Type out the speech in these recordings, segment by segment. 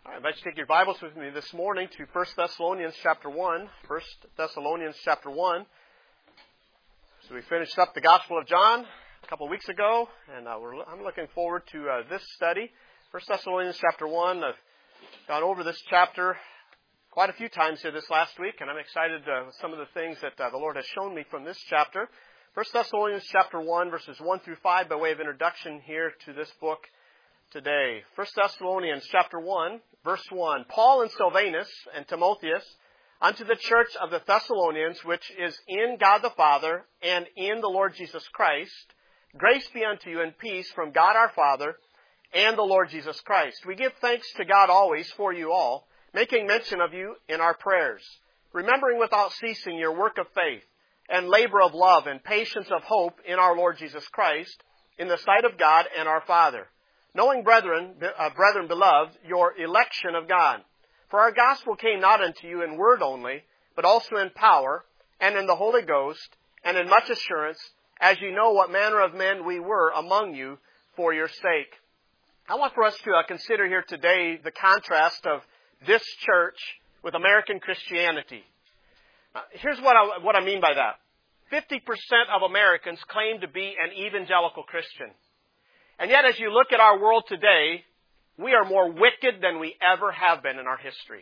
I invite you to take your Bibles with me this morning to 1 Thessalonians chapter 1. 1 Thessalonians chapter 1. So we finished up the Gospel of John a couple of weeks ago, and I'm looking forward to this study. 1 Thessalonians chapter 1. I've gone over this chapter quite a few times here this last week, and I'm excited with some of the things that the Lord has shown me from this chapter. 1 Thessalonians chapter 1, verses 1 through 5, by way of introduction here to this book today. 1 Thessalonians chapter 1, verse 1. Paul and Silvanus and Timotheus, unto the church of the Thessalonians, which is in God the Father and in the Lord Jesus Christ, grace be unto you and peace from God our Father and the Lord Jesus Christ. We give thanks to God always for you all, making mention of you in our prayers, remembering without ceasing your work of faith and labor of love and patience of hope in our Lord Jesus Christ, in the sight of God and our Father. Knowing, brethren beloved, your election of God. For our gospel came not unto you in word only, but also in power, and in the Holy Ghost, and in much assurance, as you know what manner of men we were among you for your sake. I want for us to consider here today the contrast of this church with American Christianity. Here's what I mean by that. 50% of Americans claim to be an evangelical Christian. And yet, as you look at our world today, we are more wicked than we ever have been in our history.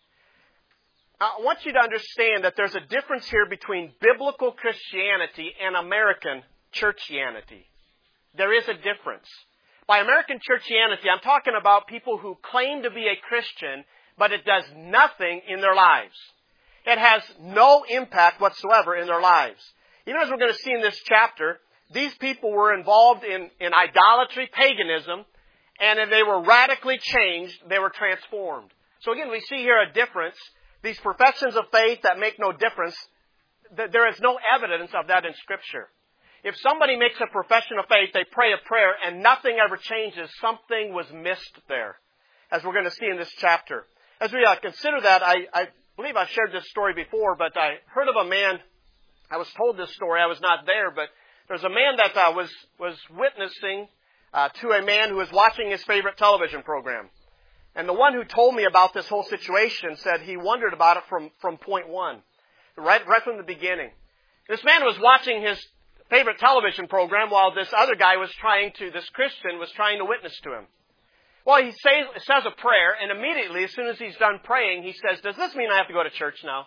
I want you to understand that there's a difference here between biblical Christianity and American churchianity. There is a difference. By American churchianity, I'm talking about people who claim to be a Christian, but it does nothing in their lives. It has no impact whatsoever in their lives. Even as we're going to see in this chapter, these people were involved in idolatry, paganism, and they were radically changed. They were transformed. So again, we see here a difference. These professions of faith that make no difference, there is no evidence of that in Scripture. If somebody makes a profession of faith, they pray a prayer, and nothing ever changes, something was missed there, as we're going to see in this chapter. As we consider that, I believe I've shared this story before, but I heard of a man. I was told this story. I was not there, but there's a man that was witnessing to a man who was watching his favorite television program. And the one who told me about this whole situation said he wondered about it from point one, right from the beginning. This man was watching his favorite television program while this other guy this Christian was trying to witness to him. Well, he says a prayer, and immediately, as soon as he's done praying, he says, "Does this mean I have to go to church now?"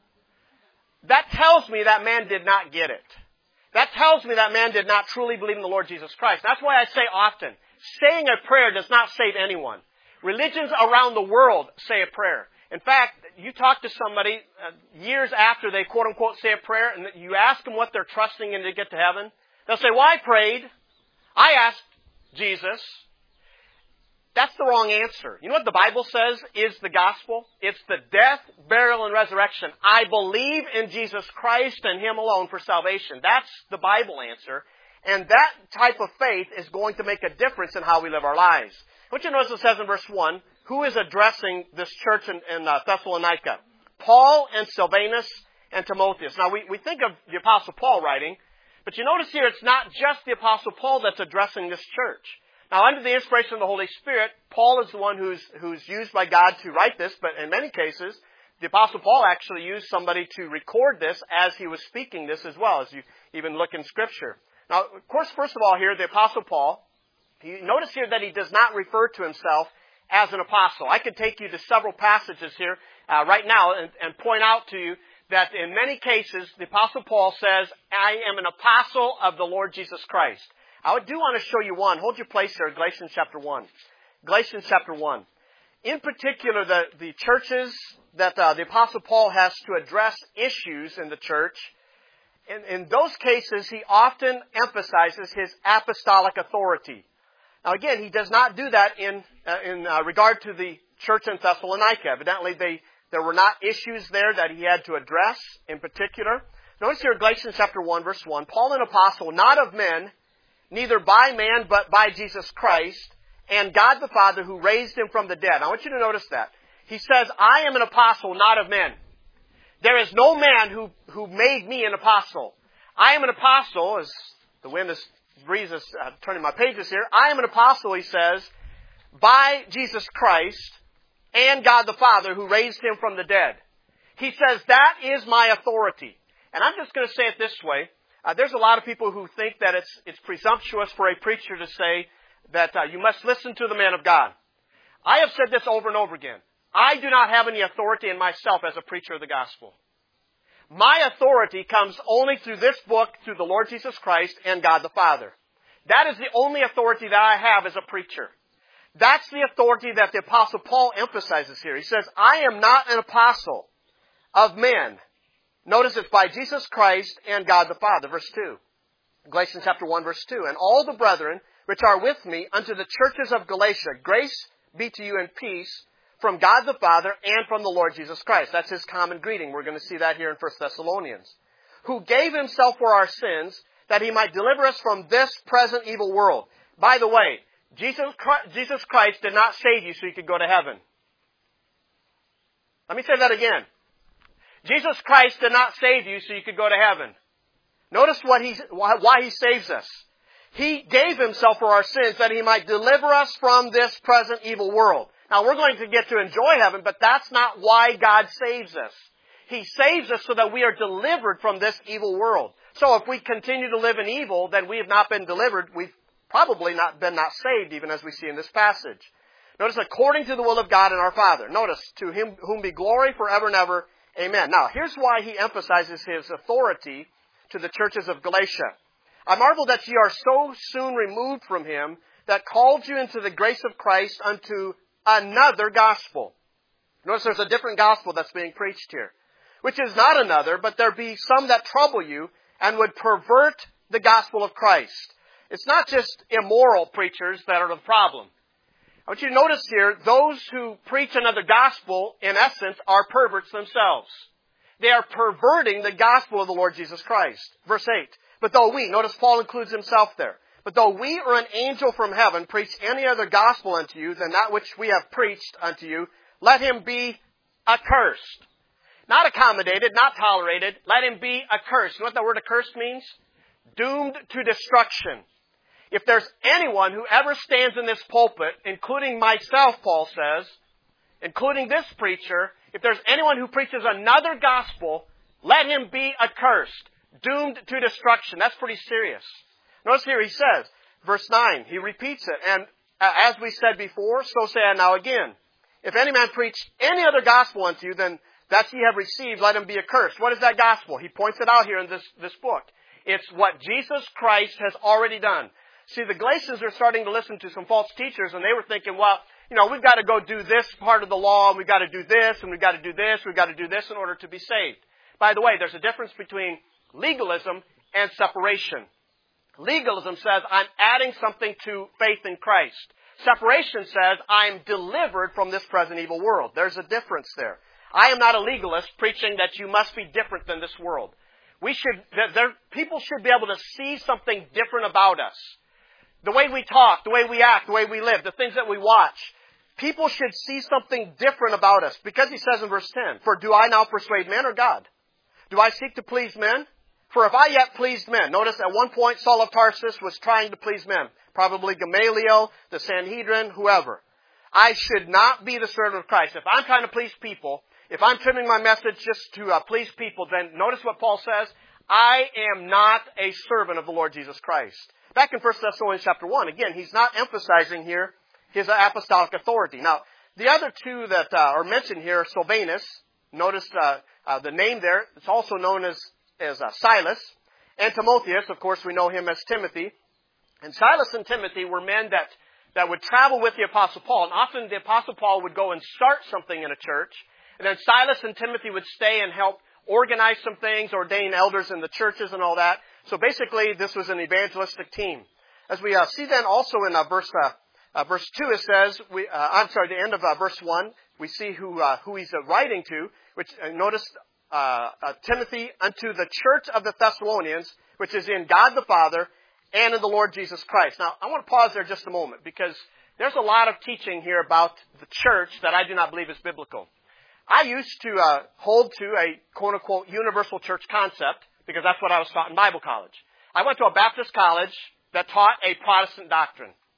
That tells me that man did not get it. That tells me that man did not truly believe in the Lord Jesus Christ. That's why I say often, saying a prayer does not save anyone. Religions around the world say a prayer. In fact, you talk to somebody years after they quote-unquote say a prayer, and you ask them what they're trusting in to get to heaven. They'll say, "Well, I prayed. I asked Jesus." That's the wrong answer. You know what the Bible says is the gospel? It's the death, burial, and resurrection. I believe in Jesus Christ and Him alone for salvation. That's the Bible answer. And that type of faith is going to make a difference in how we live our lives. I want you to notice it says in verse 1, who is addressing this church in Thessalonica? Paul and Silvanus and Timotheus. Now, we think of the Apostle Paul writing, but you notice here it's not just the Apostle Paul that's addressing this church. Now, under the inspiration of the Holy Spirit, Paul is the one who's used by God to write this, but in many cases, the Apostle Paul actually used somebody to record this as he was speaking this as well, as you even look in Scripture. Now, of course, first of all here, the Apostle Paul, you notice here that he does not refer to himself as an apostle. I could take you to several passages here right now and point out to you that in many cases, the Apostle Paul says, "I am an apostle of the Lord Jesus Christ." I do want to show you one. Hold your place there, Galatians chapter 1. Galatians chapter 1. In particular, the churches that the Apostle Paul has to address issues in the church, in those cases, he often emphasizes his apostolic authority. Now again, he does not do that in regard to the church in Thessalonica. Evidently, there were not issues there that he had to address in particular. Notice here, Galatians chapter 1, verse 1. Paul, an apostle, not of men, neither by man, but by Jesus Christ, and God the Father who raised Him from the dead. I want you to notice that. He says, "I am an apostle, not of men." There is no man who made me an apostle. I am an apostle, as the breeze is turning my pages here. I am an apostle, he says, by Jesus Christ and God the Father who raised him from the dead. He says, that is my authority. And I'm just going to say it this way. There's a lot of people who think that it's presumptuous for a preacher to say that you must listen to the man of God. I have said this over and over again. I do not have any authority in myself as a preacher of the gospel. My authority comes only through this book, through the Lord Jesus Christ and God the Father. That is the only authority that I have as a preacher. That's the authority that the Apostle Paul emphasizes here. He says, I am not an apostle of men. Notice it's by Jesus Christ and God the Father. Verse 2. Galatians chapter 1, verse 2. And all the brethren which are with me unto the churches of Galatia, grace be to you and peace from God the Father and from the Lord Jesus Christ. That's his common greeting. We're going to see that here in 1 Thessalonians. Who gave himself for our sins, that he might deliver us from this present evil world. By the way, Jesus Christ did not save you so you could go to heaven. Let me say that again. Jesus Christ did not save you so you could go to heaven. Notice why he saves us. He gave himself for our sins that he might deliver us from this present evil world. Now, we're going to get to enjoy heaven, but that's not why God saves us. He saves us so that we are delivered from this evil world. So if we continue to live in evil, then we have not been delivered. We've probably not saved, even as we see in this passage. Notice, according to the will of God and our Father. Notice, to him whom be glory forever and ever. Amen. Now, here's why he emphasizes his authority to the churches of Galatia. I marvel that ye are so soon removed from him that called you into the grace of Christ unto another gospel. Notice there's a different gospel that's being preached here, which is not another, but there be some that trouble you and would pervert the gospel of Christ. It's not just immoral preachers that are the problem. I want you to notice here, those who preach another gospel, in essence, are perverts themselves. They are perverting the gospel of the Lord Jesus Christ. Verse 8. But though we, notice Paul includes himself there, but though we or an angel from heaven preach any other gospel unto you than that which we have preached unto you, let him be accursed. Not accommodated, not tolerated. Let him be accursed. You know what that word accursed means? Doomed to destruction. If there's anyone who ever stands in this pulpit, including myself, Paul says, including this preacher, if there's anyone who preaches another gospel, let him be accursed. Doomed to destruction. That's pretty serious. Notice here he says, verse 9, he repeats it. And as we said before, so say I now again. If any man preach any other gospel unto you than that ye have received, let him be accursed. What is that gospel? He points it out here in this book. It's what Jesus Christ has already done. See, the Galatians are starting to listen to some false teachers, and they were thinking, well, we've got to go do this part of the law, and we've got to do this, and we've got to do this, we've got to do this in order to be saved. By the way, there's a difference between legalism and separation. Legalism says, I'm adding something to faith in Christ. Separation says, I'm delivered from this present evil world. There's a difference there. I am not a legalist preaching that you must be different than this world. People should be able to see something different about us. The way we talk, the way we act, the way we live, the things that we watch. People should see something different about us. Because he says in verse 10, for do I now persuade men or God? Do I seek to please men? For if I yet pleased men, notice at one point Saul of Tarsus was trying to please men. Probably Gamaliel, the Sanhedrin, whoever. I should not be the servant of Christ. If I'm trying to please people, if I'm trimming my message just to please people, then notice what Paul says. I am not a servant of the Lord Jesus Christ. Back in 1 Thessalonians chapter 1, again, he's not emphasizing here his apostolic authority. Now, the other two that are mentioned here are Silvanus. Notice the name there. It's also known as Silas. And Timotheus, of course, we know him as Timothy. And Silas and Timothy were men that would travel with the Apostle Paul. And often the Apostle Paul would go and start something in a church. And then Silas and Timothy would stay and help organize some things, ordain elders in the churches and all that. So basically, this was an evangelistic team. As we see then also in verse 2, it says, the end of verse 1, we see who he's writing to, which notice Timothy unto the church of the Thessalonians, which is in God the Father and in the Lord Jesus Christ. Now, I want to pause there just a moment because there's a lot of teaching here about the church that I do not believe is biblical. I used to hold to a quote-unquote universal church concept because that's what I was taught in Bible college. I went to a Baptist college that taught a Protestant doctrine.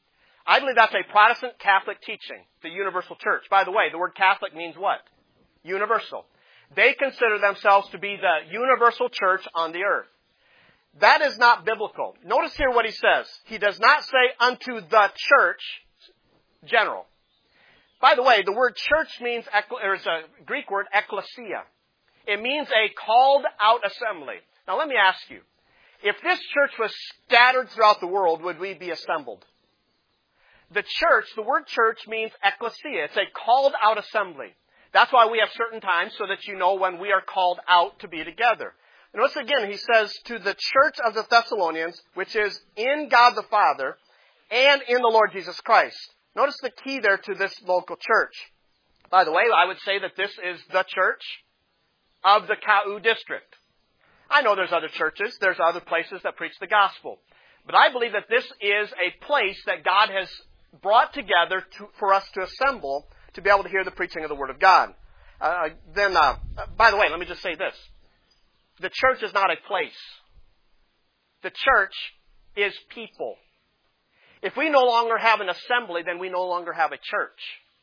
I believe that's a Protestant Catholic teaching, the universal church. By the way, the word Catholic means what? Universal. They consider themselves to be the universal church on the earth. That is not biblical. Notice here what he says. He does not say unto the church, general. By the way, the word church means, there's a Greek word, ekklesia. It means a called out assembly. Now let me ask you, if this church was scattered throughout the world, would we be assembled? The church, the word church means ekklesia. It's a called out assembly. That's why we have certain times so that you know when we are called out to be together. And once again, he says to the church of the Thessalonians, which is in God the Father and in the Lord Jesus Christ. Notice the key there to this local church. By the way, I would say that this is the church of the Kau district. I know there's other churches, there's other places that preach the gospel. But I believe that this is a place that God has brought together for us to assemble to be able to hear the preaching of the Word of God. By the way, let me just say this. The church is not a place. The church is people. If we no longer have an assembly, then we no longer have a church.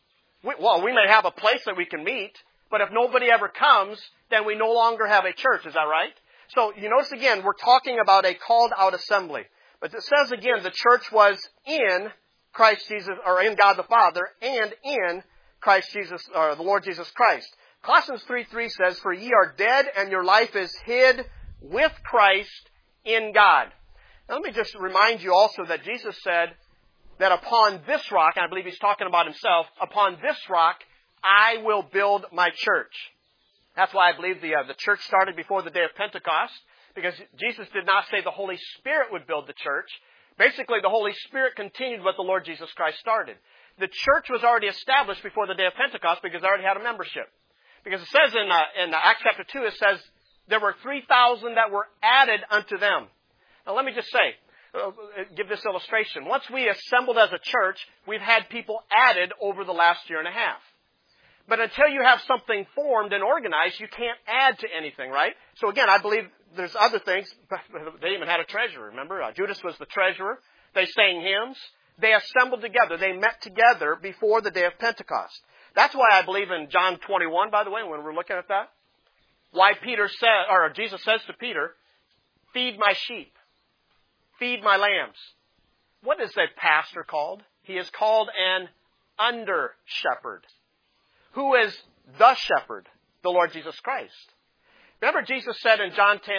We may have a place that we can meet, but if nobody ever comes, then we no longer have a church. Is that right? So you notice again, we're talking about a called out assembly. But it says again, the church was in Christ Jesus, or in God the Father, and in Christ Jesus, or the Lord Jesus Christ. Colossians 3:3 says, for ye are dead, and your life is hid with Christ in God. Now let me just remind you also that Jesus said that upon this rock, and I believe he's talking about himself, upon this rock I will build my church. That's why I believe the church started before the day of Pentecost, because Jesus did not say the Holy Spirit would build the church. Basically, the Holy Spirit continued what the Lord Jesus Christ started. The church was already established before the day of Pentecost because they already had a membership. Because it says in Acts chapter 2, it says there were 3,000 that were added unto them. Now let me just say, give this illustration. Once we assembled as a church, we've had people added over the last year and a half. But until you have something formed and organized, you can't add to anything, right? So again, I believe there's other things. They even had a treasurer, remember? Judas was the treasurer. They sang hymns. They assembled together. They met together before the day of Pentecost. That's why I believe in John 21, by the way, when we're looking at that. Why Jesus says to Peter, feed my sheep. Feed my lambs. What is a pastor called? He is called an under-shepherd. Who is the shepherd? The Lord Jesus Christ. Remember Jesus said in John 10,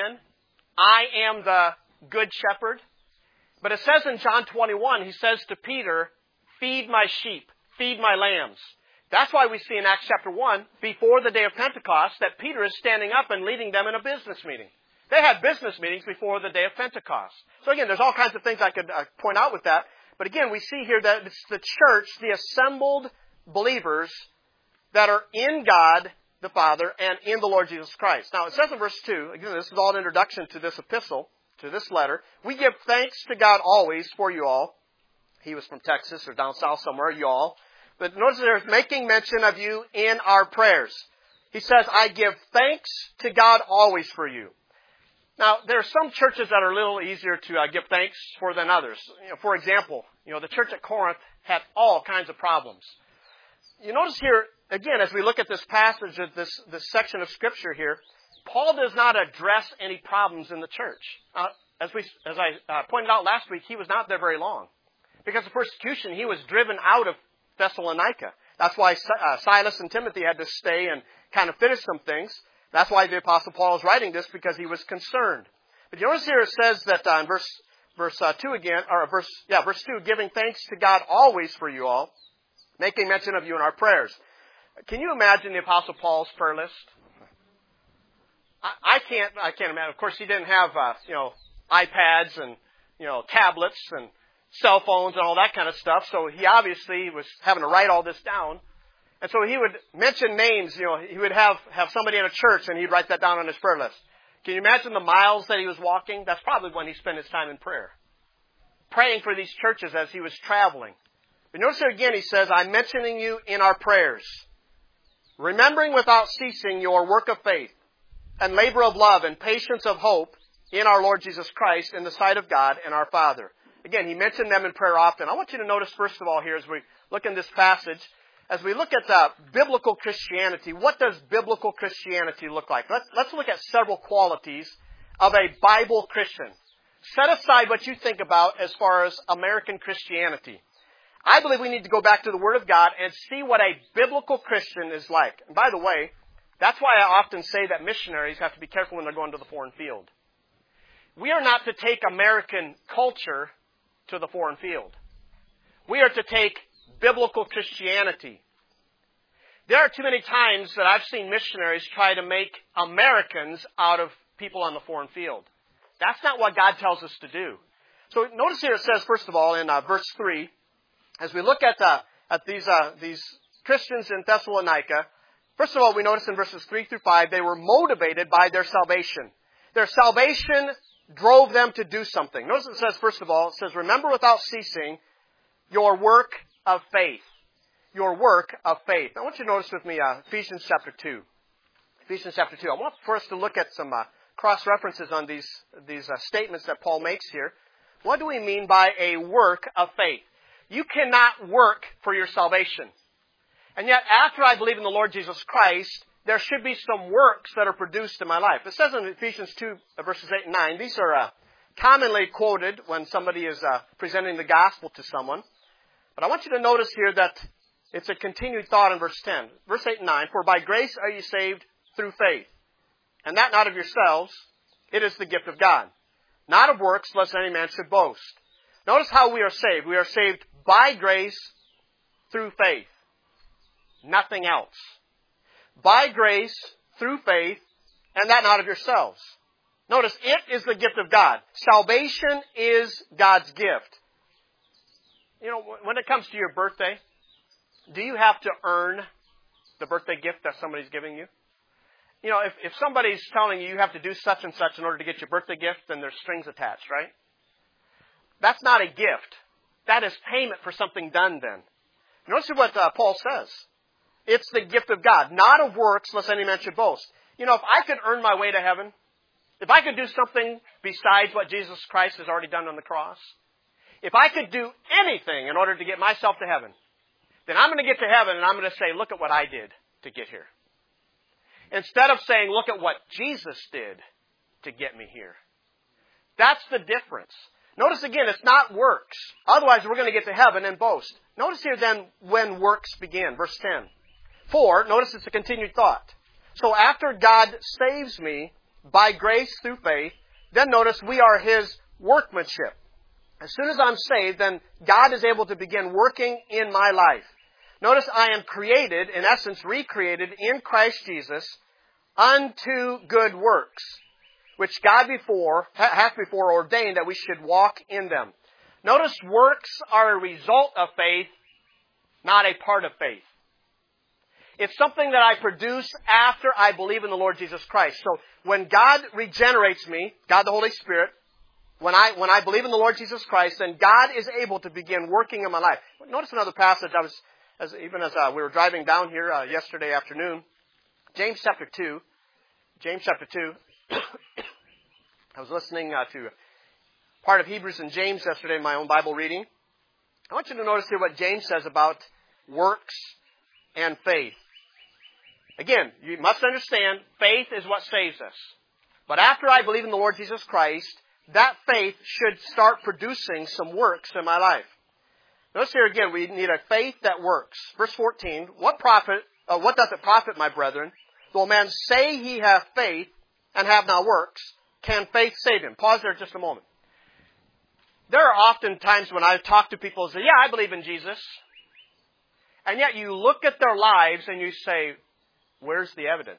I am the good shepherd? But it says in John 21, he says to Peter, feed my sheep, feed my lambs. That's why we see in Acts chapter 1, before the day of Pentecost, that Peter is standing up and leading them in a business meeting. They had business meetings before the day of Pentecost. So again, there's all kinds of things I could point out with that. But again, we see here that it's the church, the assembled believers that are in God the Father and in the Lord Jesus Christ. Now, it says in verse 2, again, this is all an introduction to this epistle, to this letter. We give thanks to God always for you all. He was from Texas or down south somewhere, you all. But notice there's making mention of you in our prayers. He says, I give thanks to God always for you. Now, there are some churches that are a little easier to give thanks for than others. For example, the church at Corinth had all kinds of problems. You notice here, again, as we look at this passage, this section of Scripture here, Paul does not address any problems in the church. As I pointed out last week, he was not there very long. Because of persecution, he was driven out of Thessalonica. That's why Silas and Timothy had to stay and kind of finish some things. That's why the Apostle Paul is writing this, because he was concerned. But you notice here it says that in verse 2 again, or verse 2, giving thanks to God always for you all, making mention of you in our prayers. Can you imagine the Apostle Paul's prayer list? I can't imagine. Of course, he didn't have iPads and tablets and cell phones and all that kind of stuff. So he obviously was having to write all this down. And so he would mention names. He would have somebody in a church and he'd write that down on his prayer list. Can you imagine the miles that he was walking? That's probably when he spent his time in prayer, praying for these churches as he was traveling. But notice here again, he says, I'm mentioning you in our prayers, remembering without ceasing your work of faith and labor of love and patience of hope in our Lord Jesus Christ in the sight of God and our Father. Again, he mentioned them in prayer often. I want you to notice, first of all, here as we look in this passage, as we look at biblical Christianity, what does biblical Christianity look like? Let's look at several qualities of a Bible Christian. Set aside what you think about as far as American Christianity. I believe we need to go back to the Word of God and see what a biblical Christian is like. And by the way, that's why I often say that missionaries have to be careful when they're going to the foreign field. We are not to take American culture to the foreign field. We are to take biblical Christianity. There are too many times that I've seen missionaries try to make Americans out of people on the foreign field. That's not what God tells us to do. So notice here it says, first of all, in verse 3, as we look at these Christians in Thessalonica, first of all, we notice in verses 3 through 5, they were motivated by their salvation. Their salvation drove them to do something. Notice it says, first of all, it says, remember without ceasing your work of faith. Your work of faith. I want you to notice with me Ephesians chapter 2. Ephesians chapter 2. I want for us to look at some cross-references on these statements that Paul makes here. What do we mean by a work of faith? You cannot work for your salvation. And yet, after I believe in the Lord Jesus Christ, there should be some works that are produced in my life. It says in Ephesians 2, verses 8 and 9, these are commonly quoted when somebody is presenting the gospel to someone. But I want you to notice here that it's a continued thought in verse 10. Verse 8 and 9, for by grace are you saved through faith, and that not of yourselves, it is the gift of God, not of works, lest any man should boast. Notice how we are saved. We are saved by grace through faith. Nothing else. By grace, through faith, and that not of yourselves. Notice, it is the gift of God. Salvation is God's gift. You know, when it comes to your birthday, do you have to earn the birthday gift that somebody's giving you? You know, if somebody's telling you you have to do such and such in order to get your birthday gift, then there's strings attached, right? That's not a gift. That is payment for something done then. Notice what Paul says. It's the gift of God, not of works, lest any man should boast. You know, if I could earn my way to heaven, if I could do something besides what Jesus Christ has already done on the cross, if I could do anything in order to get myself to heaven, then I'm going to get to heaven and I'm going to say, look at what I did to get here. Instead of saying, look at what Jesus did to get me here. That's the difference. Notice again, it's not works. Otherwise, we're going to get to heaven and boast. Notice here then when works begin. Verse 10. For, notice it's a continued thought. So after God saves me by grace through faith, then notice we are His workmanship. As soon as I'm saved, then God is able to begin working in my life. Notice I am created, in essence recreated in Christ Jesus unto good works, which God hath before ordained that we should walk in them. Notice works are a result of faith, not a part of faith. It's something that I produce after I believe in the Lord Jesus Christ. So when God regenerates me, God the Holy Spirit, when I believe in the Lord Jesus Christ, then God is able to begin working in my life. Notice another passage. As we were driving down here yesterday afternoon, James chapter 2. I was listening to part of Hebrews and James yesterday in my own Bible reading. I want you to notice here what James says about works and faith. Again, you must understand, faith is what saves us. But after I believe in the Lord Jesus Christ, that faith should start producing some works in my life. Notice here again, we need a faith that works. Verse 14, what doth it profit, my brethren, though a man say he hath faith and have not works? Can faith save him? Pause there just a moment. There are often times when I talk to people and say, yeah, I believe in Jesus. And yet you look at their lives and you say, where's the evidence?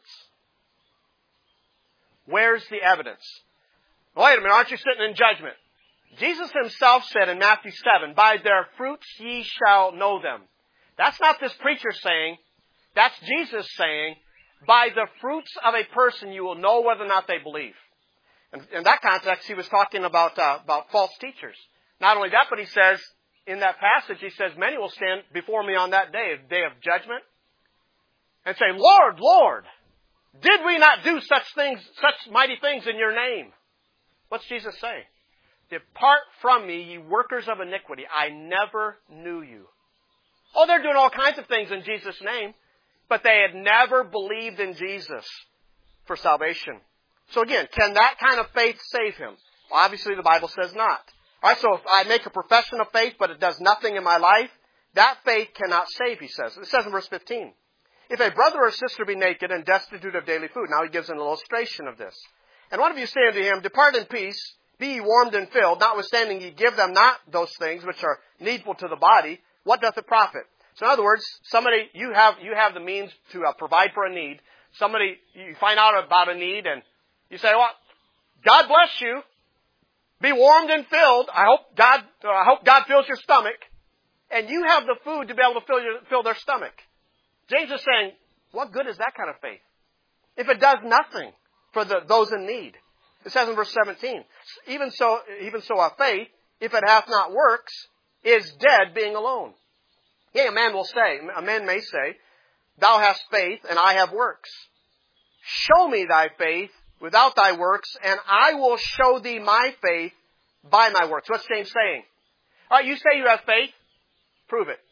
Where's the evidence? Wait a minute, aren't you sitting in judgment? Jesus Himself said in Matthew 7, by their fruits ye shall know them. That's not this preacher saying. That's Jesus saying, by the fruits of a person you will know whether or not they believe. And in that context, He was talking about false teachers. Not only that, but He says, in that passage, He says, many will stand before me on that day of judgment, and say, Lord, Lord, did we not do such mighty things in your name? What's Jesus say? Depart from me, ye workers of iniquity. I never knew you. Oh, they're doing all kinds of things in Jesus' name, but they had never believed in Jesus for salvation. So again, can that kind of faith save him? Well, obviously the Bible says not. All right, so if I make a profession of faith, but it does nothing in my life, that faith cannot save, he says. It says in verse 15, if a brother or sister be naked and destitute of daily food. Now he gives an illustration of this. And one of you say unto him, depart in peace, be ye warmed and filled, notwithstanding ye give them not those things which are needful to the body, what doth it profit? So in other words, somebody, you have the means to provide for a need. Somebody, you find out about a need and you say, well, God bless you. Be warmed and filled. I hope God fills your stomach. And you have the food to be able to fill their stomach. James is saying, what good is that kind of faith? If it does nothing for those in need. It says in verse 17, even so our faith, if it hath not works, is dead being alone. Yea, a man may say, thou hast faith and I have works. Show me thy faith without thy works, and I will show thee my faith by my works. What's James saying? All right, you say you have faith, prove it.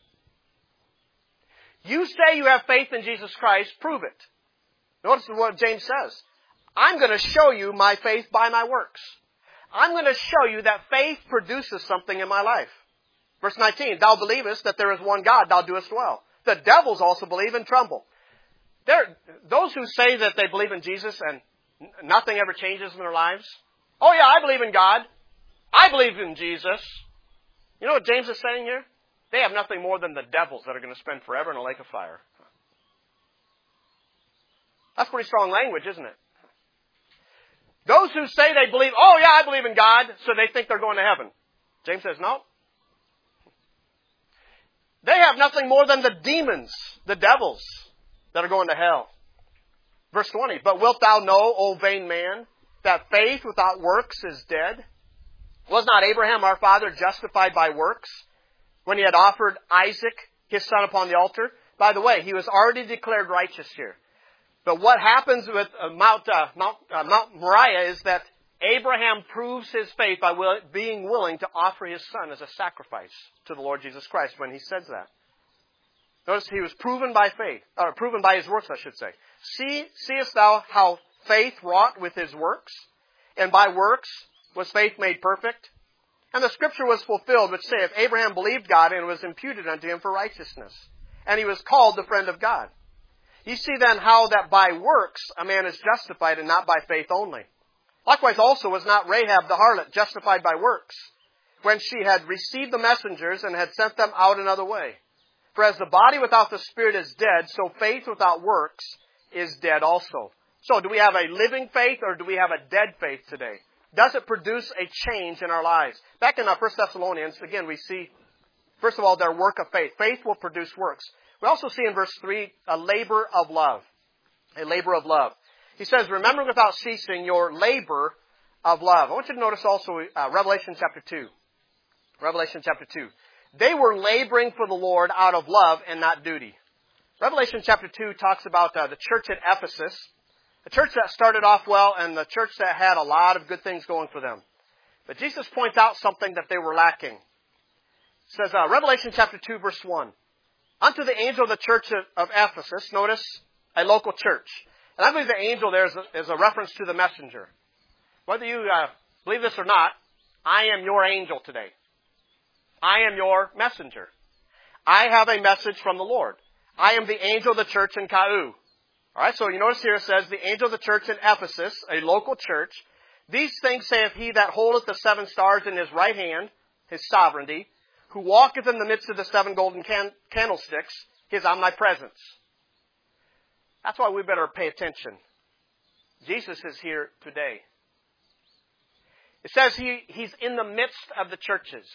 You say you have faith in Jesus Christ, prove it. Notice what James says. I'm going to show you my faith by my works. I'm going to show you that faith produces something in my life. Verse 19, thou believest that there is one God, thou doest well. The devils also believe and tremble. Those who say that they believe in Jesus and nothing ever changes in their lives. Oh yeah, I believe in God. I believe in Jesus. You know what James is saying here? They have nothing more than the devils that are going to spend forever in a lake of fire. That's pretty strong language, isn't it? Those who say they believe, oh yeah, I believe in God, so they think they're going to heaven. James says, no. They have nothing more than the demons, the devils, that are going to hell. Verse 20, but wilt thou know, O vain man, that faith without works is dead? Was not Abraham our father justified by works when he had offered Isaac, his son, upon the altar? By the way, he was already declared righteous here. But what happens with Mount Moriah is that Abraham proves his faith by being willing to offer his son as a sacrifice to the Lord Jesus Christ when he says that. Notice he was proven by faith, or proven by his works, I should say. Seest thou how faith wrought with his works? And by works was faith made perfect? And the scripture was fulfilled, which saith, Abraham believed God, and it was imputed unto him for righteousness. And he was called the friend of God. You see then how that by works a man is justified, and not by faith only. Likewise also was not Rahab the harlot justified by works, when she had received the messengers and had sent them out another way. For as the body without the spirit is dead, so faith without works is dead also. So do we have a living faith or do we have a dead faith today? Does it produce a change in our lives? Back in 1 Thessalonians, again, we see, first of all, their work of faith. Faith will produce works. We also see in verse 3, a labor of love. A labor of love. He says, remember without ceasing your labor of love. I want you to notice also Revelation chapter 2. Revelation chapter 2. They were laboring for the Lord out of love and not duty. Revelation chapter 2 talks about the church at Ephesus. A church that started off well and the church that had a lot of good things going for them. But Jesus points out something that they were lacking. It says, Revelation chapter 2 verse 1. Unto the angel of the church of Ephesus, notice, a local church. And I believe the angel there is a reference to the messenger. Whether you believe this or not, I am your angel today. I am your messenger. I have a message from the Lord. I am the angel of the church in Kau. Alright, so you notice here it says, the angel of the church in Ephesus, a local church. These things saith he that holdeth the 7 stars in his right hand, his sovereignty, who walketh in the midst of the 7 golden candlesticks, his omnipresence. That's why we better pay attention. Jesus is here today. It says he's in the midst of the churches.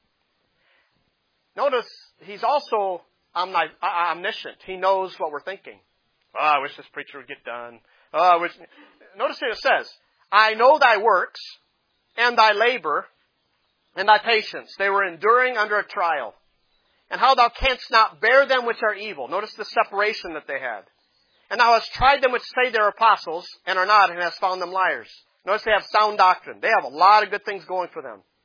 Notice, he's also omniscient. He knows what we're thinking. Oh, I wish this preacher would get done. Notice here it says, I know thy works, and thy labor, and thy patience. They were enduring under a trial. And how thou canst not bear them which are evil. Notice the separation that they had. And thou hast tried them which say they're apostles, and are not, and hast found them liars. Notice they have sound doctrine. They have a lot of good things going for them.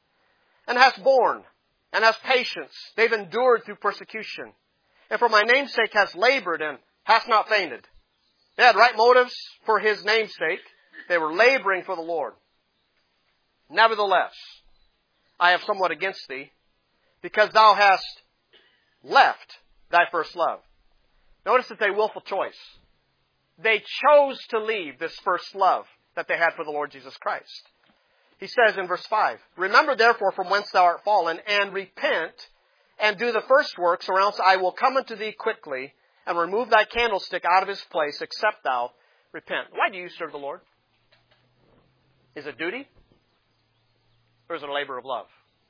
and hast borne, and hast patience. They've endured through persecution. And for my name's sake hast labored, and hast not fainted. They had right motives for his name's sake. They were laboring for the Lord. Nevertheless, I have somewhat against thee, because thou hast left thy first love. Notice it's a willful choice. They chose to leave this first love that they had for the Lord Jesus Christ. He says in verse 5, Remember therefore from whence thou art fallen, and repent, and do the first works, or else I will come unto thee quickly, and remove thy candlestick out of his place, except thou repent. Why do you serve the Lord? Is it duty? Or is it a labor of love?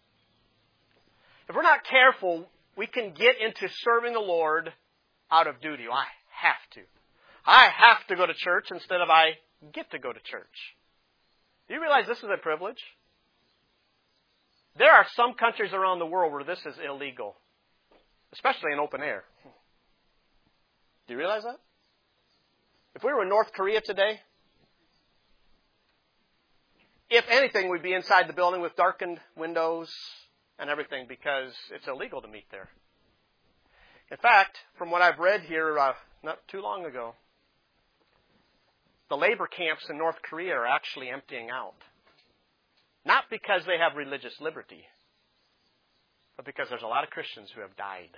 If we're not careful, we can get into serving the Lord out of duty. I have to. I have to go to church instead of I get to go to church. Do you realize this is a privilege? There are some countries around the world where this is illegal, especially in open air. Do you realize that? If we were in North Korea today, if anything, we'd be inside the building with darkened windows and everything because it's illegal to meet there. In fact, from what I've read here not too long ago, the labor camps in North Korea are actually emptying out. Not because they have religious liberty, but because there's a lot of Christians who have died.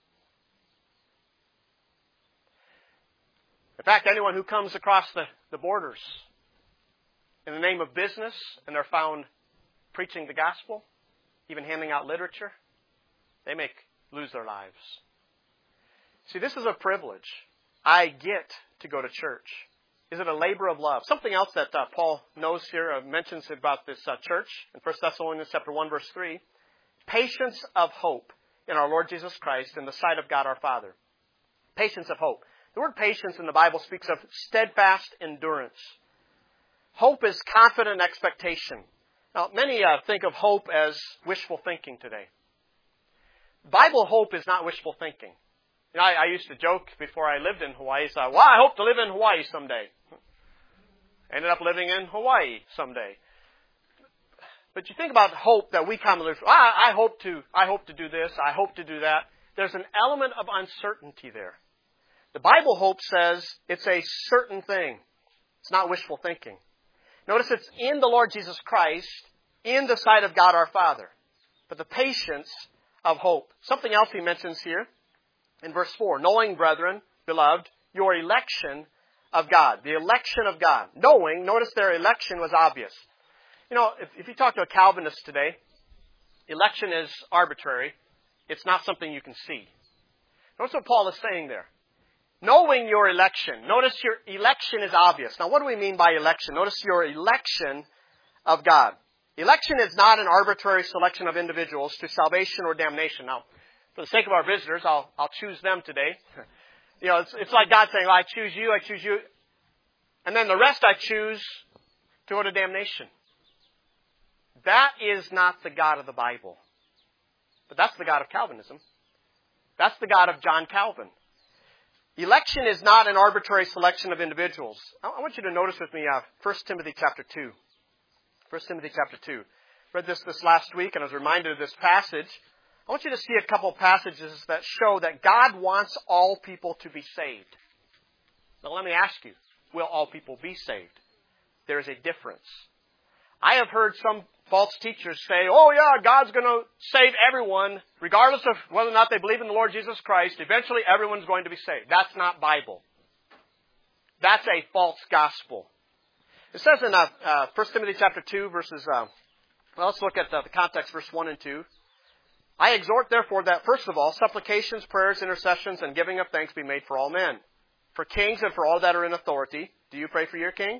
In fact, anyone who comes across the borders in the name of business and they're found preaching the gospel, even handing out literature, they may lose their lives. See, this is a privilege. I get to go to church. Is it a labor of love? Something else that Paul knows here, mentions about this church in 1 Thessalonians chapter 1, verse 3. Patience of hope in our Lord Jesus Christ in the sight of God our Father. Patience of hope. The word patience in the Bible speaks of steadfast endurance. Hope is confident expectation. Now, many think of hope as wishful thinking today. Bible hope is not wishful thinking. You know, I used to joke before I lived in Hawaii, so, I hope to live in Hawaii someday. Ended up living in Hawaii someday. But you think about hope that we commonly refer, I hope to do this, I hope to do that. There's an element of uncertainty there. The Bible hope says it's a certain thing. It's not wishful thinking. Notice it's in the Lord Jesus Christ, in the sight of God our Father. But the patience of hope. Something else he mentions here in verse 4. Knowing, brethren, beloved, your election of God. The election of God. Knowing, notice their election was obvious. You know, if you talk to a Calvinist today, election is arbitrary. It's not something you can see. Notice what Paul is saying there. Knowing your election. Notice your election is obvious. Now, what do we mean by election? Notice your election of God. Election is not an arbitrary selection of individuals to salvation or damnation. Now, for the sake of our visitors, I'll choose them today. You know, it's like God saying, well, I choose you. And then the rest I choose to go to damnation. That is not the God of the Bible. But that's the God of Calvinism. That's the God of John Calvin. Election is not an arbitrary selection of individuals. I want you to notice with me 1 Timothy chapter 2. 1 Timothy chapter 2. Read this last week and I was reminded of this passage. I want you to see a couple of passages that show that God wants all people to be saved. Now let me ask you, will all people be saved? There is a difference. I have heard some false teachers say, oh yeah, God's going to save everyone, regardless of whether or not they believe in the Lord Jesus Christ. Eventually everyone's going to be saved. That's not Bible. That's a false gospel. It says in 1 Timothy chapter 2, verses, let's look at the context, verse 1 and 2. I exhort, therefore, that first of all, supplications, prayers, intercessions, and giving of thanks be made for all men, for kings and for all that are in authority. Do you pray for your king?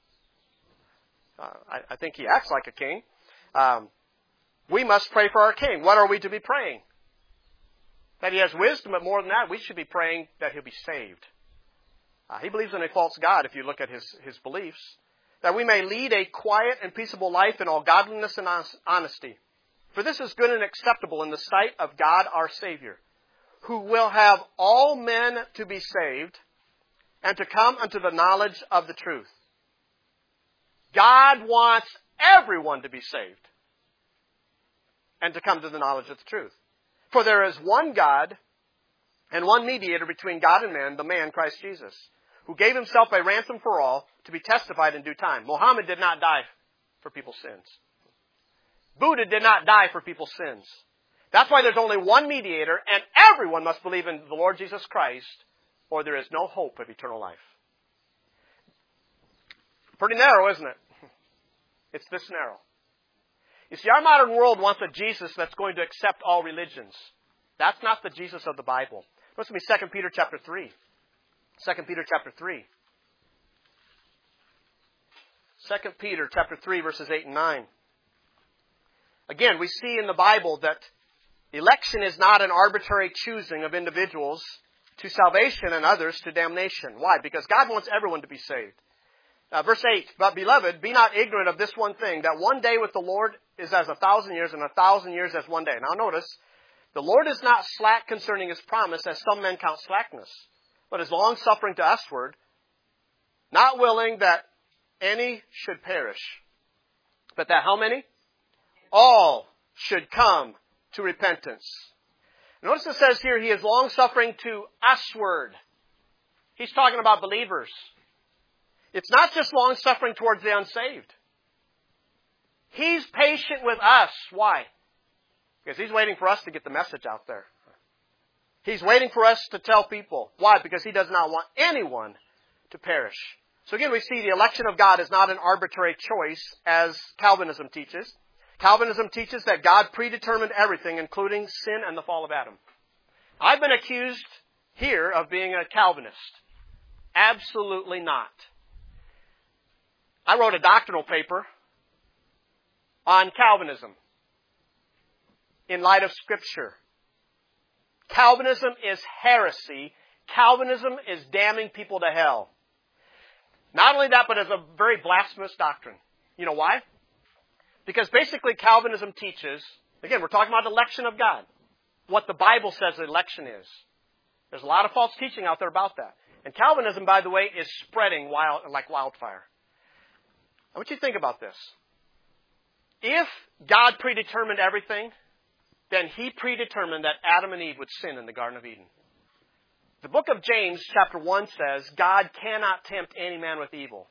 I think he acts like a king. We must pray for our king. What are we to be praying? That he has wisdom, but more than that, we should be praying that he'll be saved. He believes in a false God, if you look at his beliefs. That we may lead a quiet and peaceable life in all godliness and honesty. For this is good and acceptable in the sight of God our Savior, who will have all men to be saved and to come unto the knowledge of the truth. God wants everyone to be saved. and to come to the knowledge of the truth. For there is one God and one mediator between God and man, the man Christ Jesus, who gave himself a ransom for all to be testified in due time. Muhammad did not die for people's sins. Buddha did not die for people's sins. That's why there's only one mediator, and everyone must believe in the Lord Jesus Christ, or there is no hope of eternal life. Pretty narrow, isn't it? It's this narrow. You see, our modern world wants a Jesus that's going to accept all religions. That's not the Jesus of the Bible. Listen to me, 2 Peter chapter 3. 2 Peter chapter 3. 2 Peter chapter 3, verses 8 and 9. Again, we see in the Bible that election is not an arbitrary choosing of individuals to salvation and others to damnation. Why? Because God wants everyone to be saved. Verse 8, but beloved, be not ignorant of this one thing, that one day with the Lord is as 1,000 years, and 1,000 years as one day. Now notice, the Lord is not slack concerning His promise, as some men count slackness, but is long-suffering to usward, not willing that any should perish, but that how many? All should come to repentance. Notice it says here, He is long-suffering to usward. He's talking about believers. It's not just long-suffering towards the unsaved. He's patient with us. Why? Because He's waiting for us to get the message out there. He's waiting for us to tell people. Why? Because He does not want anyone to perish. So again, we see the election of God is not an arbitrary choice, as Calvinism teaches. Calvinism teaches that God predetermined everything, including sin and the fall of Adam. I've been accused here of being a Calvinist. Absolutely not. I wrote a doctrinal paper on Calvinism in light of Scripture. Calvinism is heresy. Calvinism is damning people to hell. Not only that, but it's a very blasphemous doctrine. You know why? Because basically Calvinism teaches, again, we're talking about election of God, what the Bible says election is. There's a lot of false teaching out there about that. And Calvinism, by the way, is spreading like wildfire. I want you to think about this. If God predetermined everything, then He predetermined that Adam and Eve would sin in the Garden of Eden. The book of James, chapter 1, says, God cannot tempt any man with evil.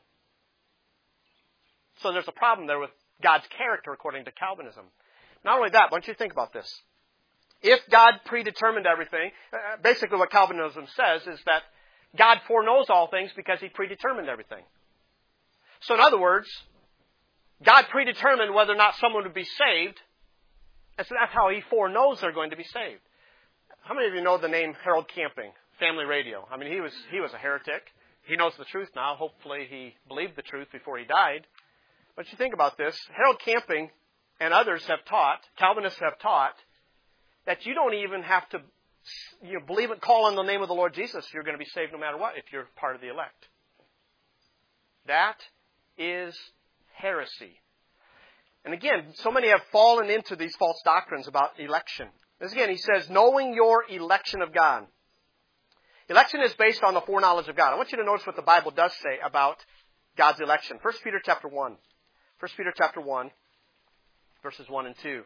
So there's a problem there with God's character according to Calvinism. Not only that, but I want you to think about this. If God predetermined everything, basically what Calvinism says is that God foreknows all things because He predetermined everything. So in other words, God predetermined whether or not someone would be saved, and so that's how He foreknows they're going to be saved. How many of you know the name Harold Camping, Family Radio? I mean, he was a heretic. He knows the truth now. Hopefully he believed the truth before he died. But you think about this. Harold Camping and others have taught, Calvinists have taught, that you don't even have to believe it, call on the name of the Lord Jesus. You're going to be saved no matter what if you're part of the elect. That is heresy. And again, so many have fallen into these false doctrines about election. As again, he says, knowing your election of God. Election is based on the foreknowledge of God. I want you to notice what the Bible does say about God's election. 1 Peter chapter 1. 1 Peter chapter 1, verses 1 and 2.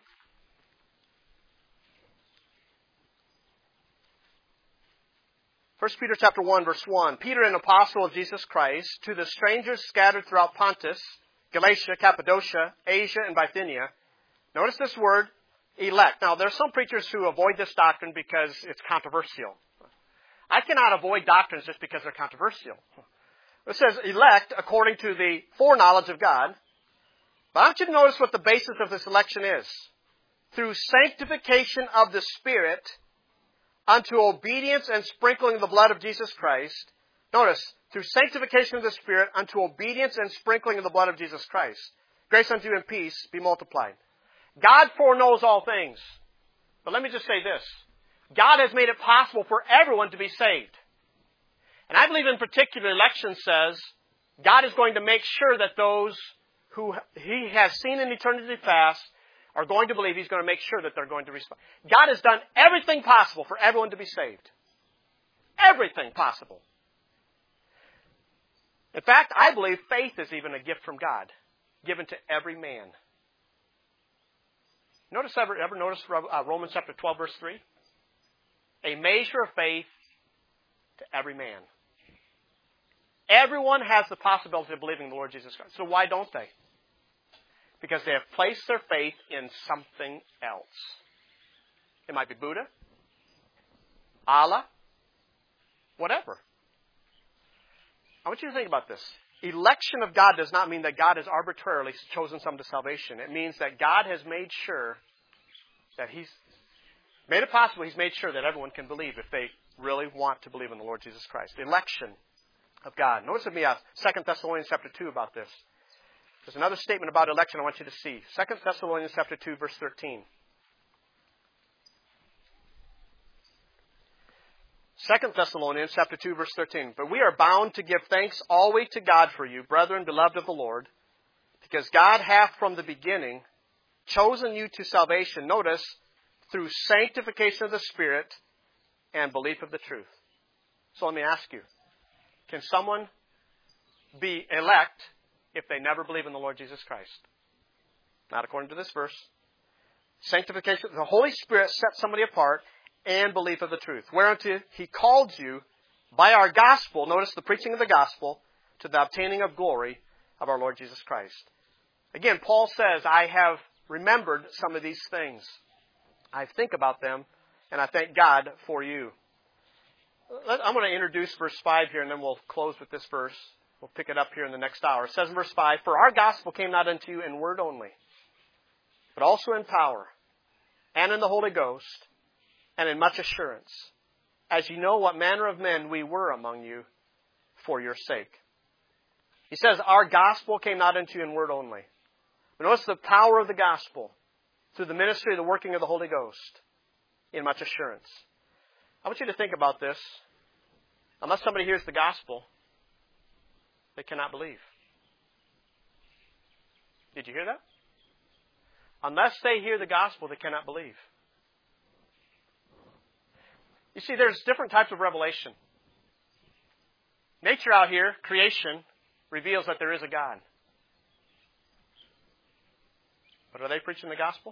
First Peter chapter 1, verse 1. Peter, an apostle of Jesus Christ, to the strangers scattered throughout Pontus, Galatia, Cappadocia, Asia, and Bithynia. Notice this word, elect. Now, there are some preachers who avoid this doctrine because it's controversial. I cannot avoid doctrines just because they're controversial. It says elect according to the foreknowledge of God. But I want you to notice what the basis of this election is. Through sanctification of the Spirit, unto obedience and sprinkling of the blood of Jesus Christ. Notice, through sanctification of the Spirit, unto obedience and sprinkling of the blood of Jesus Christ. Grace unto you and peace be multiplied. God foreknows all things. But let me just say this. God has made it possible for everyone to be saved. And I believe in particular, election says, God is going to make sure that those who He has seen in eternity past are going to believe He's going to make sure that they're going to respond. God has done everything possible for everyone to be saved. Everything possible. In fact, I believe faith is even a gift from God, given to every man. Ever notice Romans chapter 12, verse 3? A measure of faith to every man. Everyone has the possibility of believing in the Lord Jesus Christ. So why don't they? Because they have placed their faith in something else. It might be Buddha, Allah, whatever. I want you to think about this. Election of God does not mean that God has arbitrarily chosen some to salvation. It means that God has made sure that He's made it possible. He's made sure that everyone can believe if they really want to believe in the Lord Jesus Christ. The election of God. Notice with me 2 Thessalonians chapter 2 about this. There's another statement about election I want you to see. 2 Thessalonians chapter 2, verse 13. 2 Thessalonians chapter 2, verse 13. But we are bound to give thanks always to God for you, brethren, beloved of the Lord, because God hath from the beginning chosen you to salvation, notice, through sanctification of the Spirit and belief of the truth. So let me ask you, can someone be elect if they never believe in the Lord Jesus Christ? Not according to this verse. Sanctification, the Holy Spirit sets somebody apart, and belief of the truth, whereunto He called you by our gospel, notice the preaching of the gospel, to the obtaining of glory of our Lord Jesus Christ. Again, Paul says, I have remembered some of these things. I think about them, and I thank God for you. I'm going to introduce verse 5 here, and then we'll close with this verse. We'll pick it up here in the next hour. It says in verse 5, For our gospel came not unto you in word only, but also in power, and in the Holy Ghost, and in much assurance, as you know what manner of men we were among you for your sake. He says, our gospel came not unto you in word only. But notice the power of the gospel through the ministry of the working of the Holy Ghost in much assurance. I want you to think about this. Unless somebody hears the gospel, they cannot believe. Did you hear that? Unless they hear the gospel, they cannot believe. You see, there's different types of revelation. Nature out here, creation, reveals that there is a God. But are they preaching the gospel?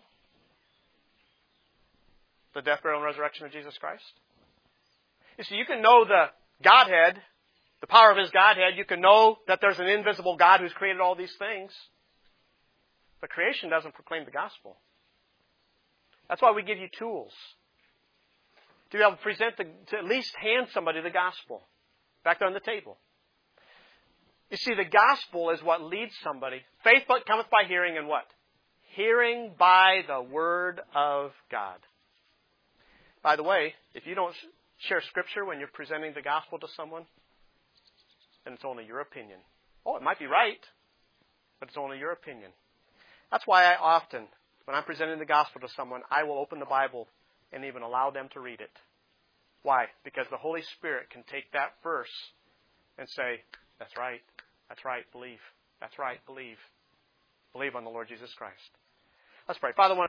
The death, burial, and resurrection of Jesus Christ? You see, you can know the Godhead, the power of His Godhead. You can know that there's an invisible God who's created all these things. But creation doesn't proclaim the gospel. That's why we give you tools. To be able to present, to at least hand somebody the gospel. Back there on the table. You see, the gospel is what leads somebody. Faith cometh by hearing, and what? Hearing by the word of God. By the way, if you don't share Scripture when you're presenting the gospel to someone, then it's only your opinion. Oh, it might be right, but it's only your opinion. That's why I often, when I'm presenting the gospel to someone, I will open the Bible and even allow them to read it. Why? Because the Holy Spirit can take that verse and say, that's right, believe. That's right, believe. Believe on the Lord Jesus Christ. Let's pray. Father,